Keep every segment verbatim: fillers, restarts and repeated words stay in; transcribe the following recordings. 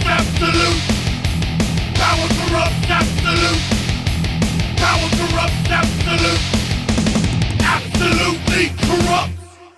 absolute. Power corrupts absolute. Power corrupts absolute. Absolutely corrupt.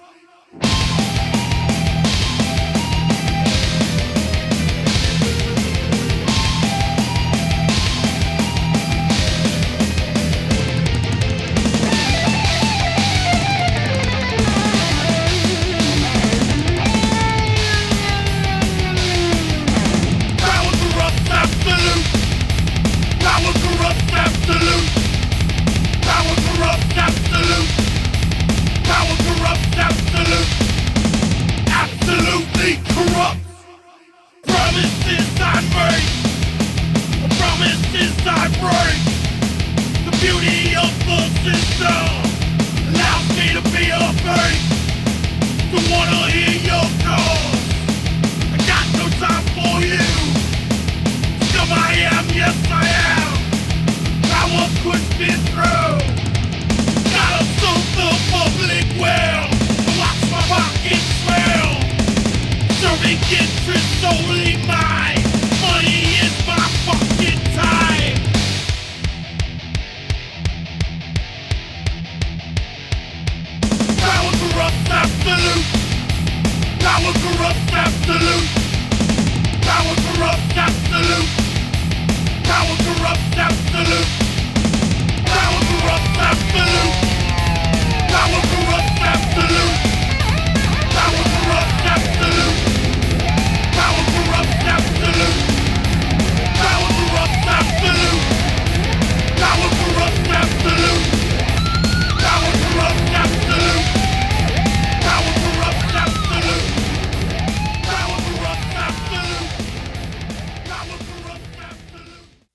Power corrupts absolute. Power corrupts absolute. Power corrupts absolute. Power corrupts absolute. Absolutely corrupt. Promises I make. Promises I break. The beauty of the system allows me to be afraid. To wanna hear your call.